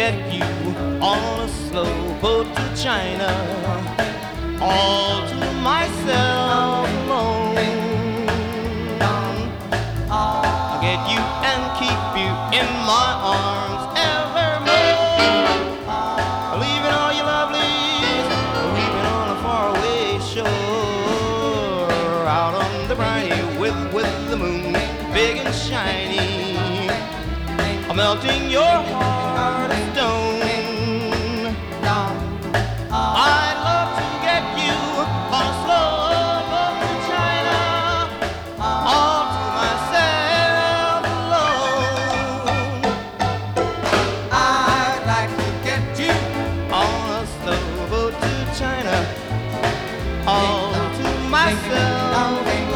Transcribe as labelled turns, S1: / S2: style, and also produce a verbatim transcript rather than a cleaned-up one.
S1: get you on a slow boat to China, all to myself alone. I'll get you and keep you in my arms evermore, leaving all your lovelies, leaving on a faraway shore, out on the briny with, with the moon big and shiny, melting your heart of stone. I'd love to get you on a slow boat to China, all to myself alone. I'd like to get you on a slow boat to China, all to myself